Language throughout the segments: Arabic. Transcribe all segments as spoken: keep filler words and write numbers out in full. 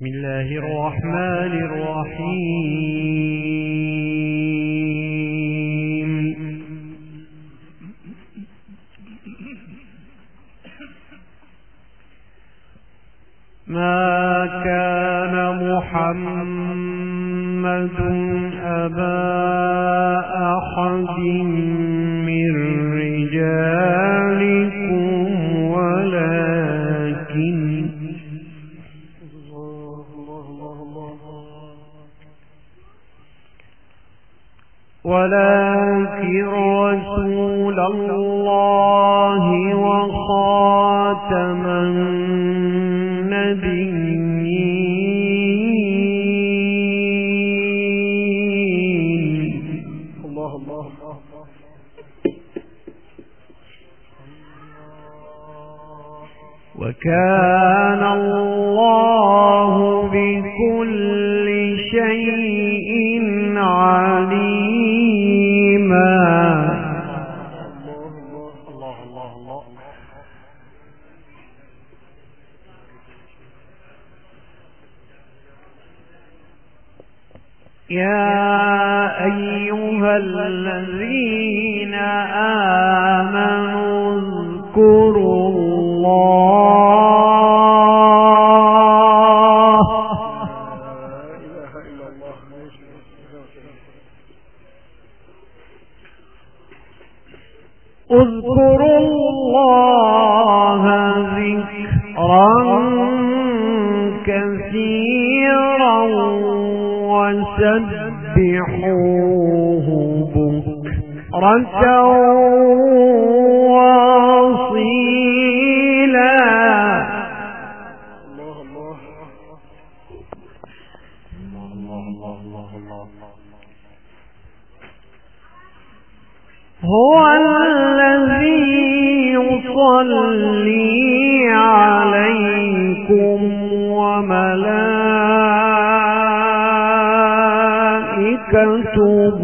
بسم الله الرحمن الرحيم. ما كان محمد أبا أحد من رجالكم ولكن ولكن رسول الله وخاتم النبيين. الله الله وكان الله بكل شيء عليما. الله الله الله. يا أيها الذين آمنوا اذكروا الله اذكروا الله ذكرا كثيرا وسبحوه بكرة وأصيلا. الله الله الله الله الله الله. هو الذي يصلي عليكم وملائكته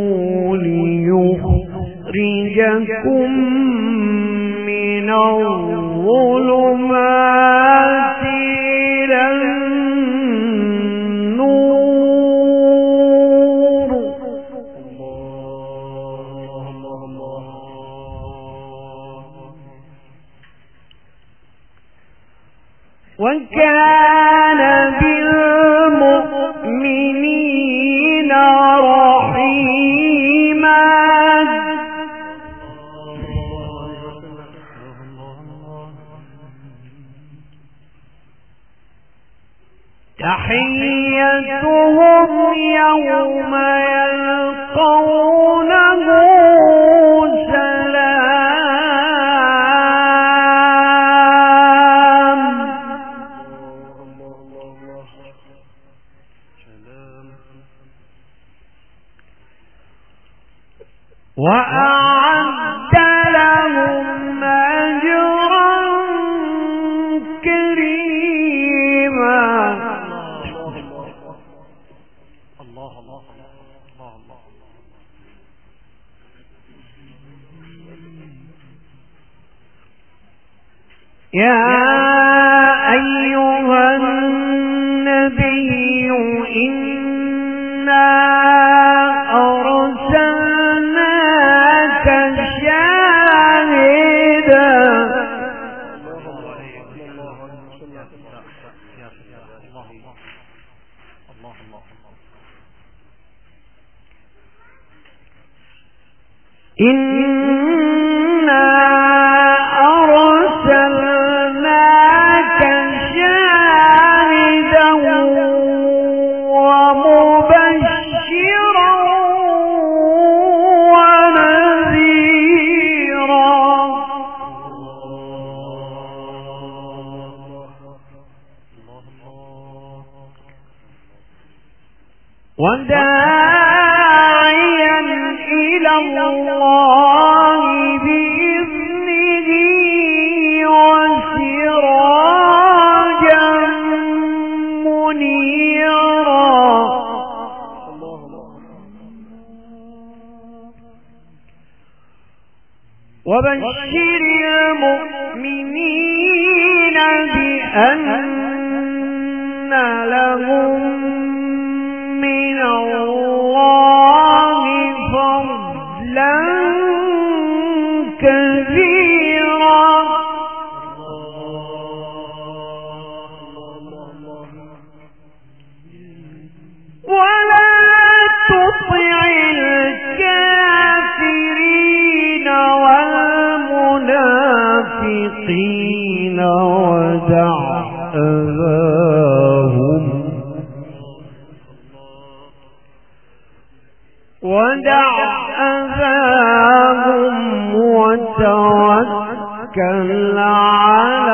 ليخرجكم من الظلمات إلى النور. الله الله الله. وكان بالمؤمنين رحيما. تحيتهم يوم يلقونه سلام. وأعد لهم أجرا كريما. الله الله الله الله. يا أيها النبي إنا أرسلناك شاهدا. إنا أرسلناك شاهدا ومبشرا ونذيرا. وداعيا إلى الله بإذنه وسراجا منيرا. وبشر المؤمنين بأن لهم من الله فضلا كبيرا ولا تطع الكافرين والمنافقين ودع أذاهم ودع أذاهم وتوكل على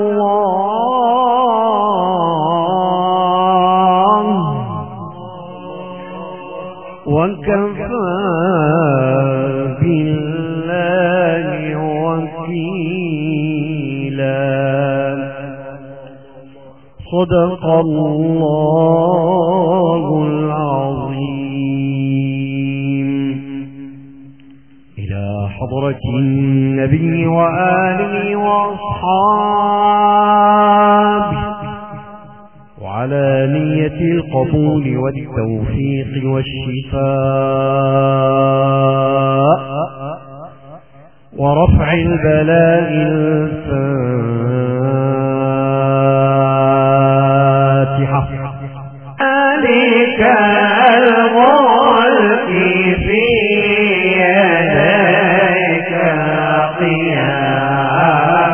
الله وكفى بالله وكيلا صدق الله العظيم. إلى حضرة النبي وآله وأصحابه وعلى نية القبول والتوفيق والشفاء ورفع البلاء الفاتحة عليك الملك في يديك قيام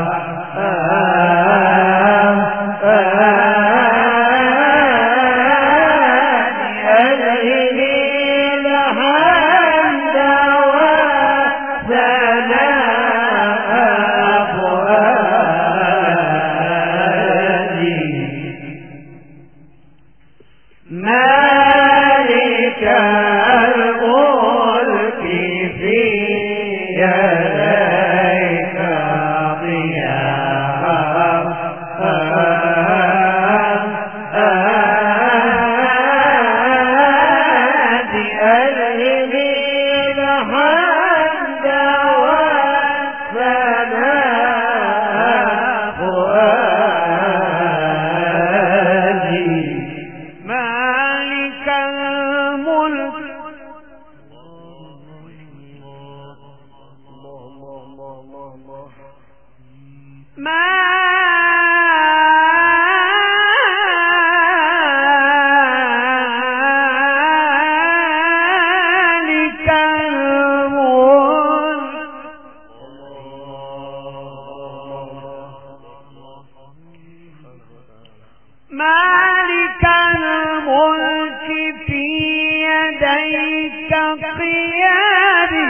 مالك الملك في يديك قيادي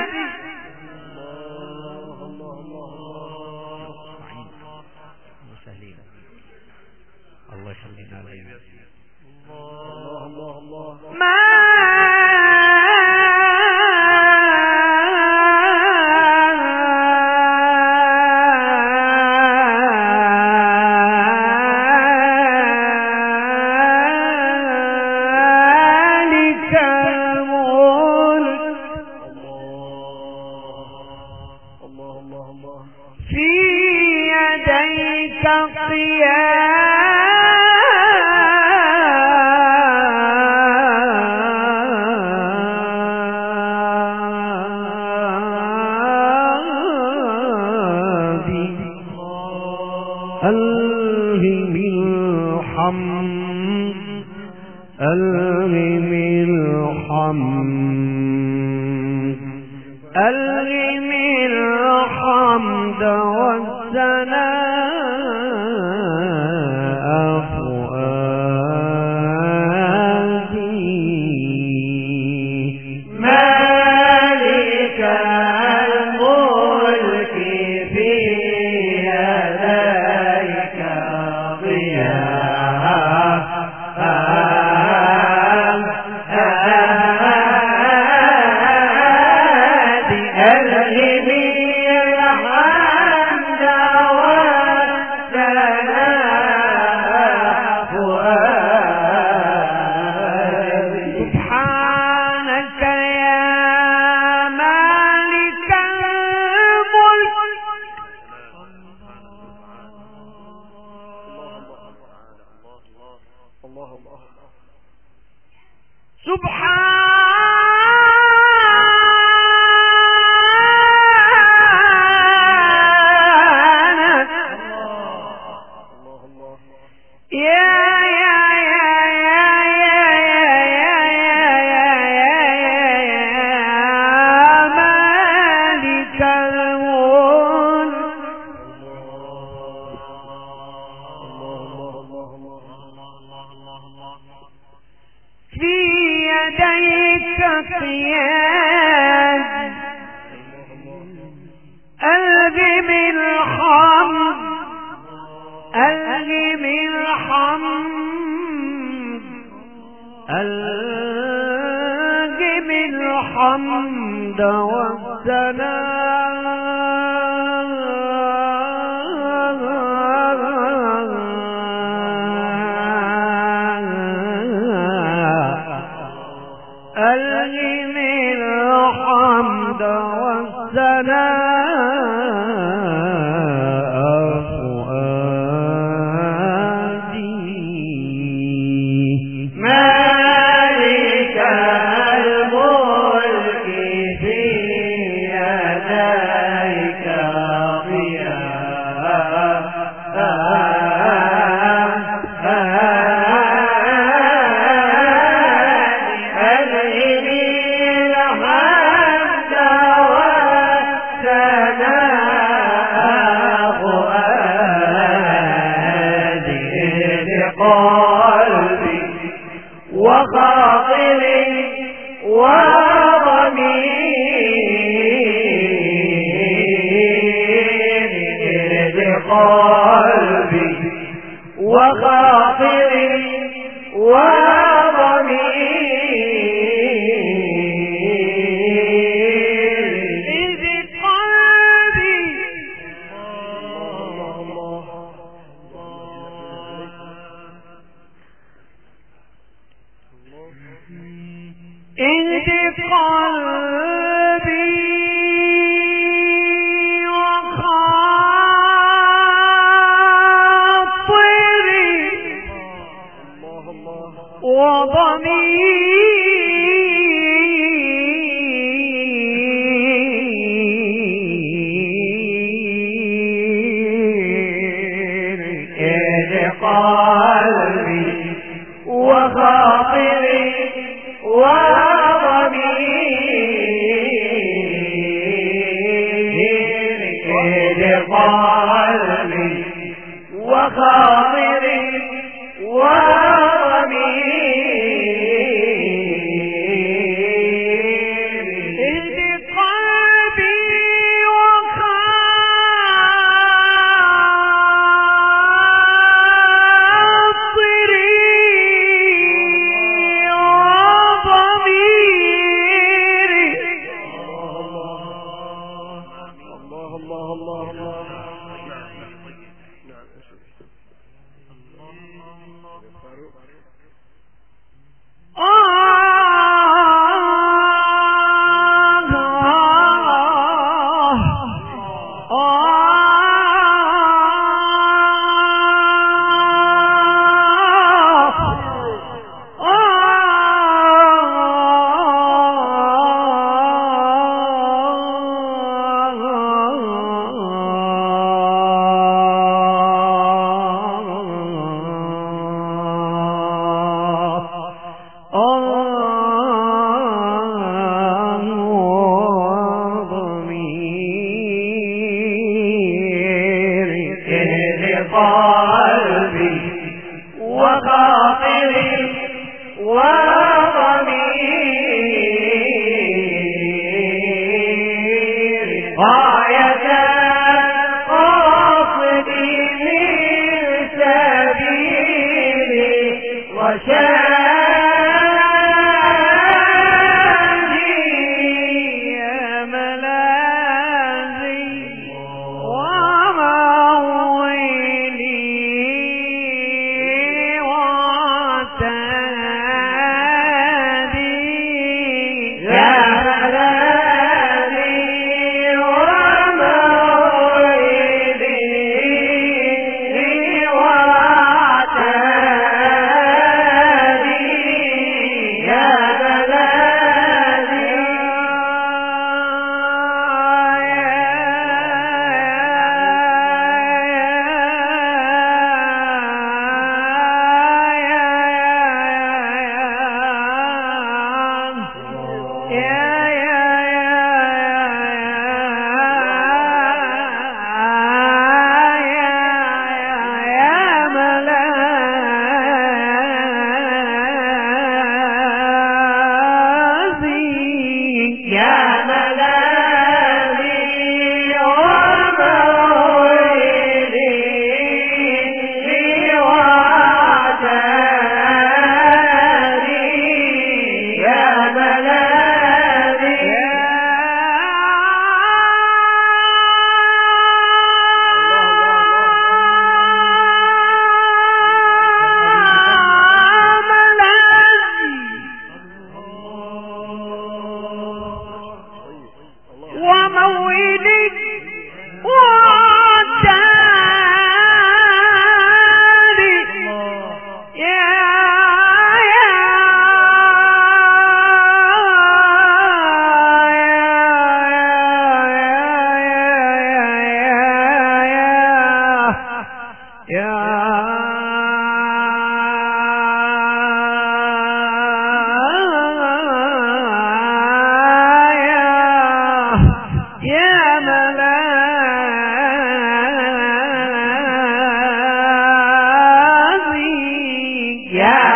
الله يخلينا عليه الله الله الله ألهم الحمد ألهم الحمد ألهم الحمد والثناء فؤادي مالك الملك في يديك قيام ألهم الحمد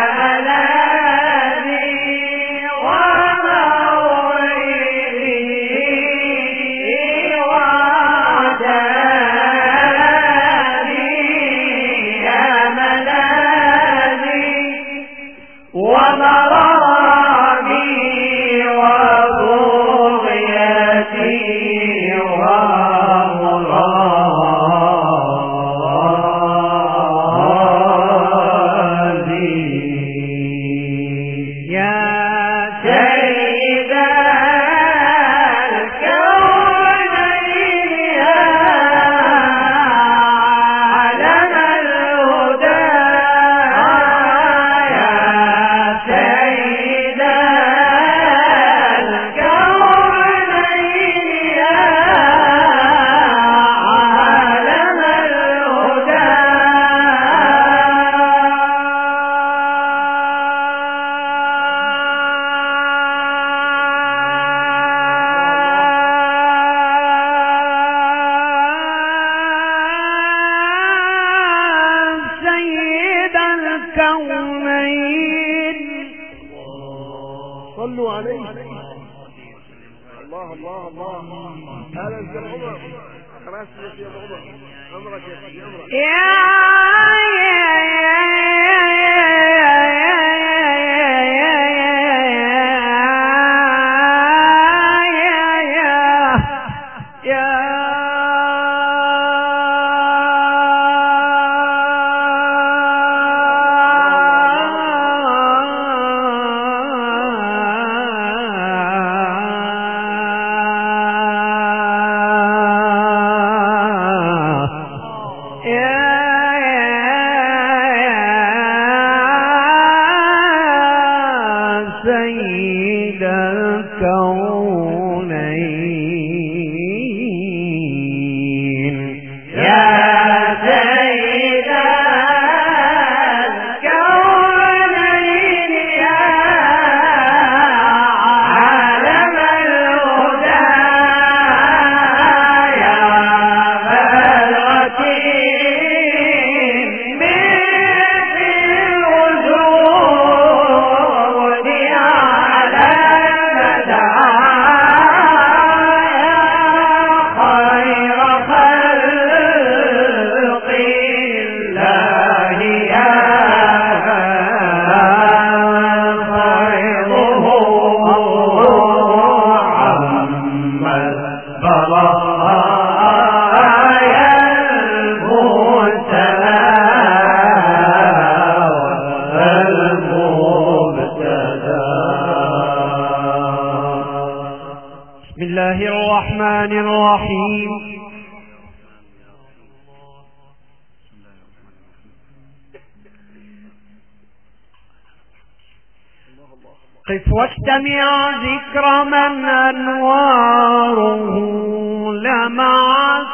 صلوا عليه. الله الله الله. هذا الزم عمر خلاص يا عمر عمرك يا سيدي عمرك قف واستمع ذكر من أنواره لمعت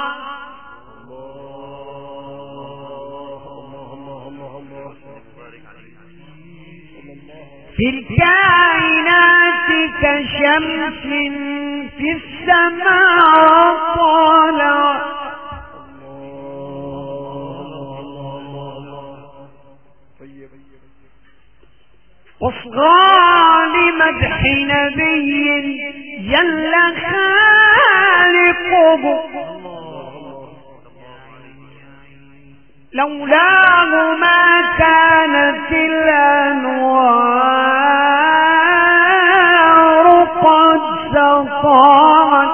في الكائنات كشمس في السماء طالع واصغى لمدح نبي جل خالقه لولاه ما كانت الأنوار قد سطعت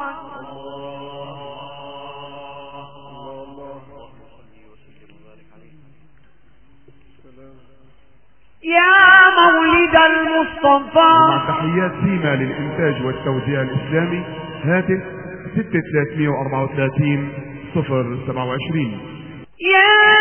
يا مولد المصطفى. مع تحيات سيما للإنتاج والتوزيع الإسلامي. هاتف ستة ثلاثمائة وأربعة وثلاثين صفر سبعة وعشرين. يا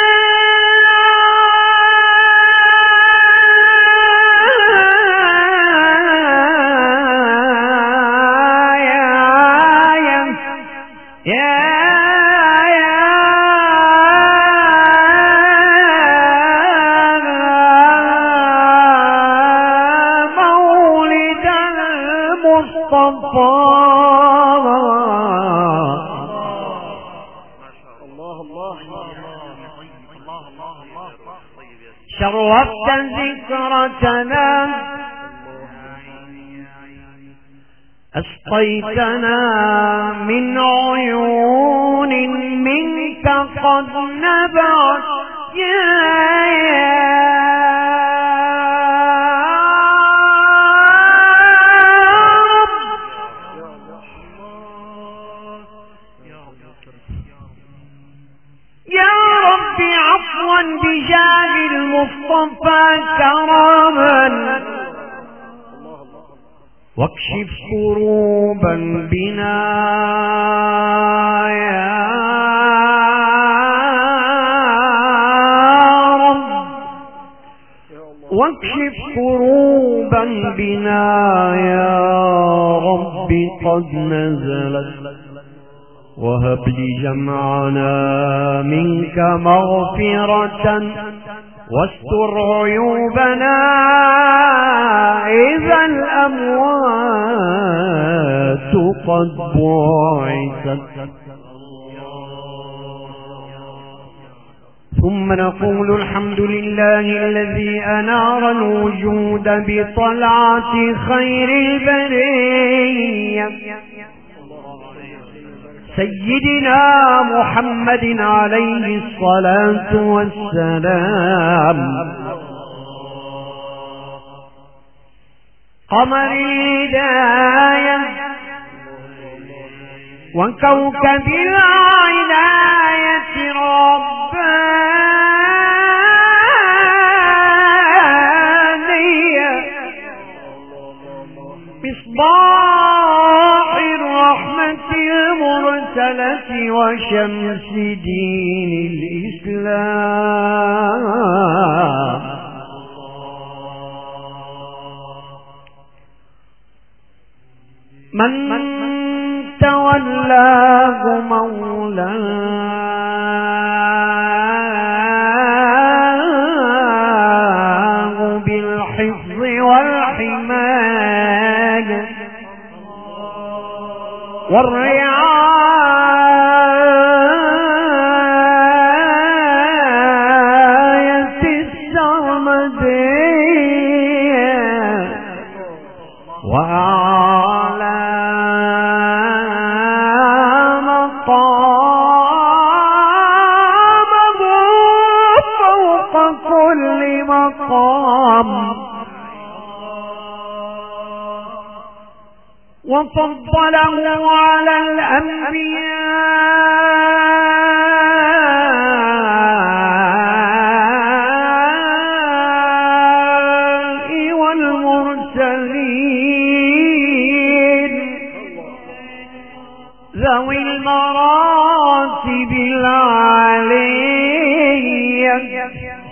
شرفت ذكرتنا أسقيتنا من عيون منك قد نبعت يا بجاه المصطفى كراما واكشف كروبا بنا يا رب واكشف كروبا بنا يا رب قد نزلت وهب لي جمعنا منك مغفرة واستر عيوبنا إذا الأموات قد بعثت. ثم نقول الحمد لله الذي أنار الوجود بطلعة خير البرية سيدنا محمد عليه الصلاة والسلام قمر الهداية وكوكب العناية ربانية مصباح الرحمة المرسلة وشمس دين الإسلام من تولاه مولاه بالحفظ والحماية والرعاية السرمدية وأعلى مقامه فوق كل مقام وفضله على الأنبياء والمرسلين ذوي المراتب العالية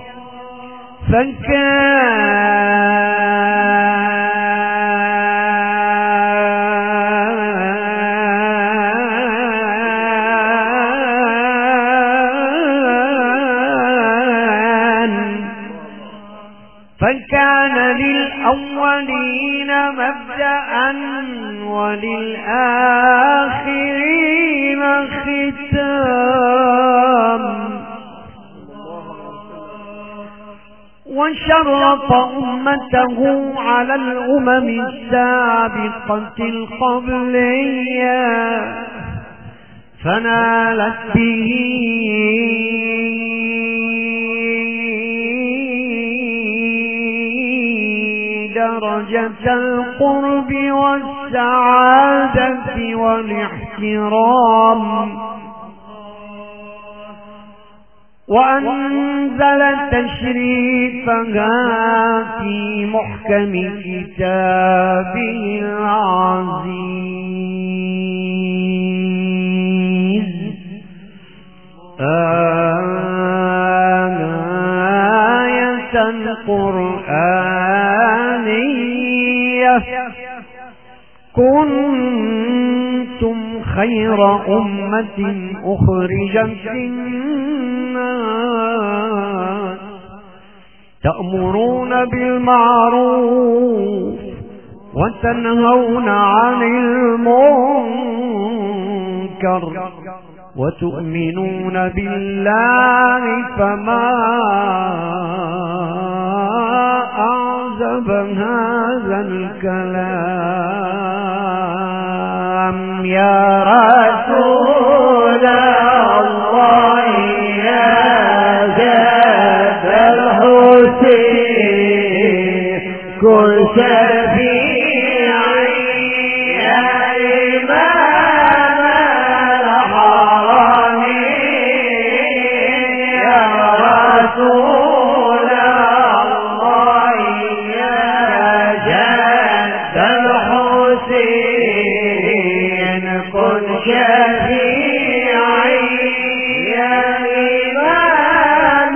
فكان للأولين مبدأ وللآخرين ختام وشرف أمته على الأمم السابقة القبلية فنالت به درجة القرب والسعادة والاحترام وأنزل تشريفها في محكم كتابه العزيز آية قرآنية كنتم خير أمة أخرجت للناس تأمرون بالمعروف وتنهون عن المنكر وتؤمنون بالله فما أعزب هذا الكلام يا رسول الله يا جد الحسين كل شفيعي يا إمام الحرمين يا رسول الله يا جد الحسين كن شفيعي يا إمام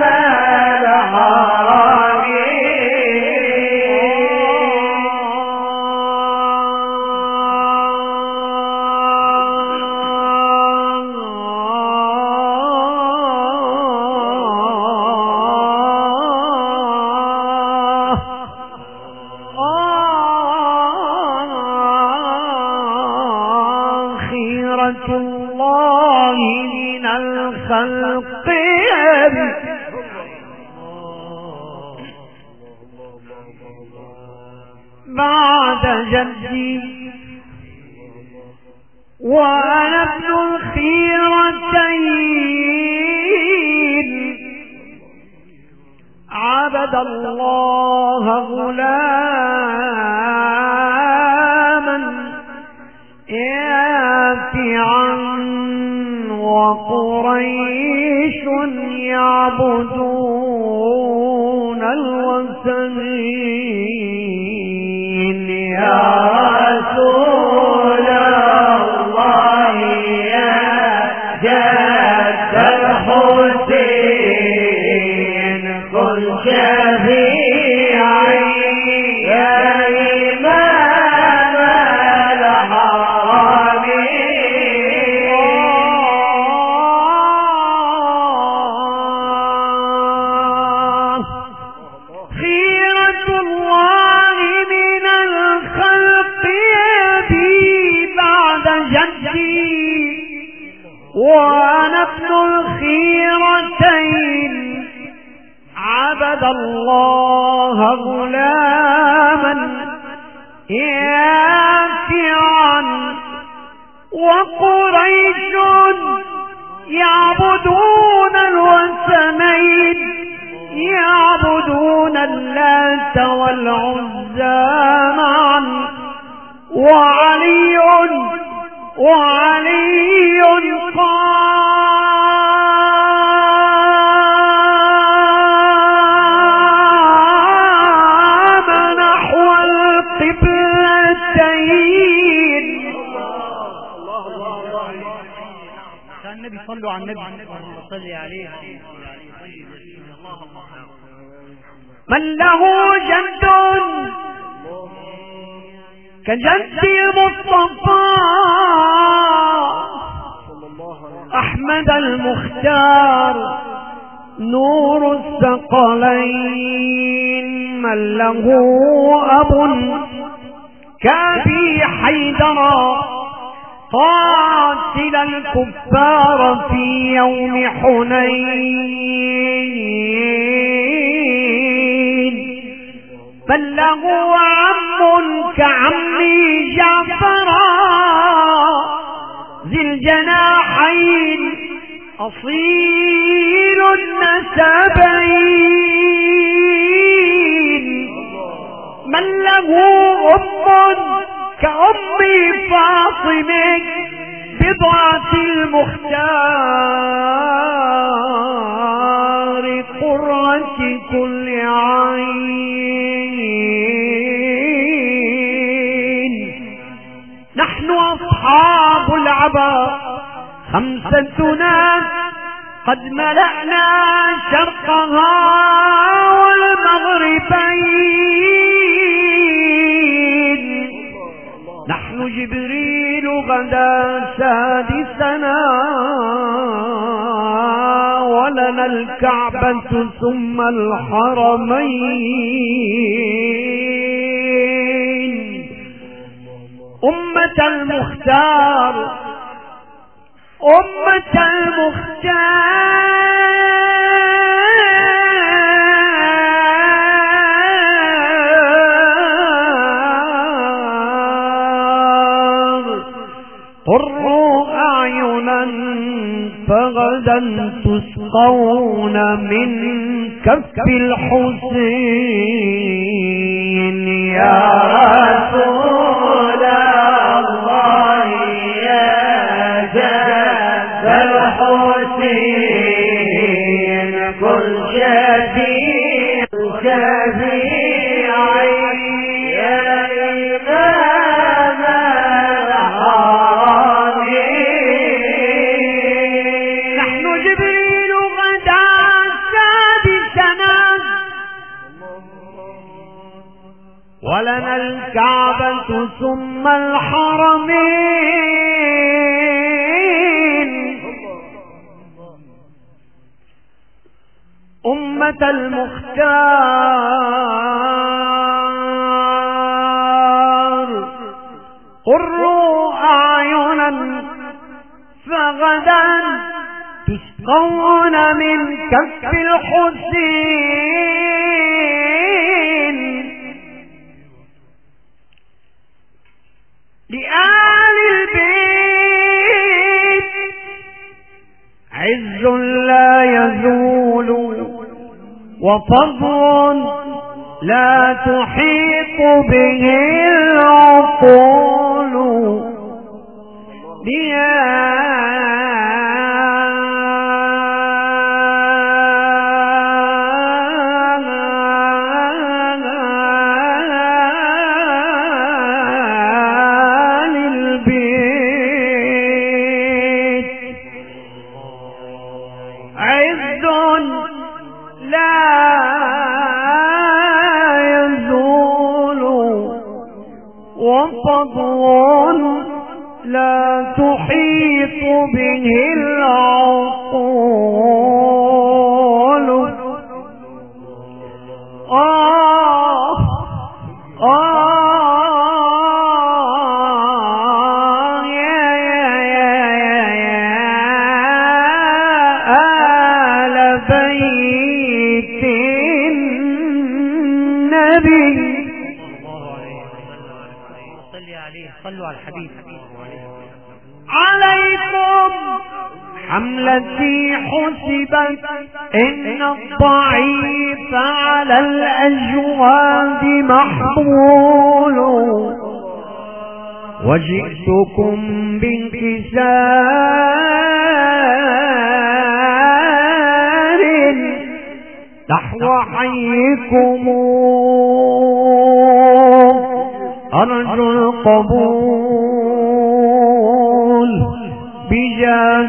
الله من الخلق بعد جدي وأنا ابن الخيرتين عبد الله غلاما يافعا وقريش يعبدون الوثنين يا رسول الله يا جد الحسين كن شفيعي يا إمام الحرمين خيرة الله من الخلق بي بعد جدي وأنا ابن الخيرتين عبد الله غلاما يافعا وقريش يعبدون الوثنين يعبدون اللات والعزى معا وعلي وعلي قام نحو القبلتين. كان النبي صلوا على النبي صلي عليه. من له جد كجد المصطفى أحمد المختار نور الثقلين من له أب كابي حيدرا قاتل الكفار في يوم حنين من له عم كعمي جعفرا ذي الجناحين أصيل النسبين من له أم كأم فاطمة بضعة المختار قرة كل عين. نحن أصحاب العبا خمستنا قد ملأنا شرقها والمغربين. نحن جبريل غدا سادسنا ولنا الكعبة ثم الحرمين. أمة المختار أمة المختار قروا أعينا فغدا تسقون من كف الحسين يا رسول الله يا جد الحسين كل شفيع شفيعي يا إمام الحرمين نحن جبريل غدا سادسنا ولنا الكعبة ثم الحرمين أمة المختار قروا أعينا فغدا تسقون من كف الحسين لآل البيت عز لا يزول وفضل لا تحيط به العقول وفضل لا تحيط به العقول آه آه يا يا يا يا آل بيت النبي صلوا على الحبيب عليكم حملتي حسبت إن الضعيف على الأجواد محمول وجئتكم بانكسار نحو حيكم أرجو القبول بجاه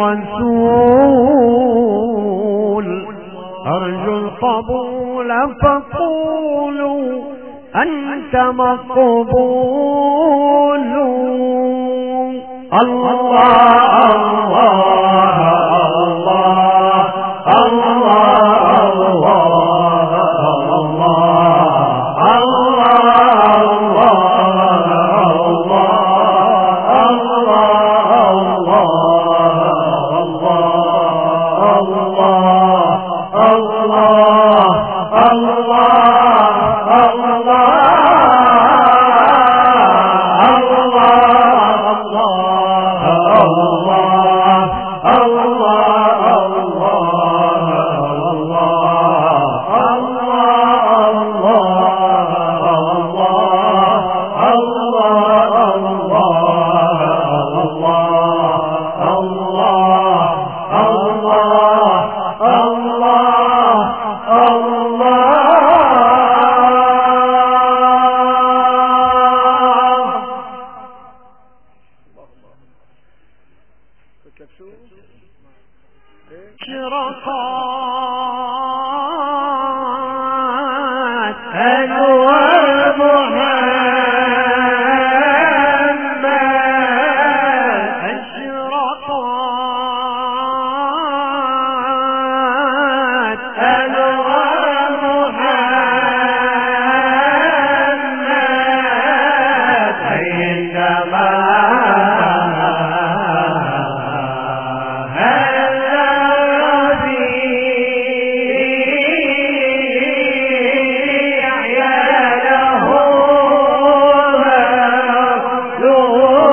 الرسول أرجو القبول فقولوا أنت مقبول الله الله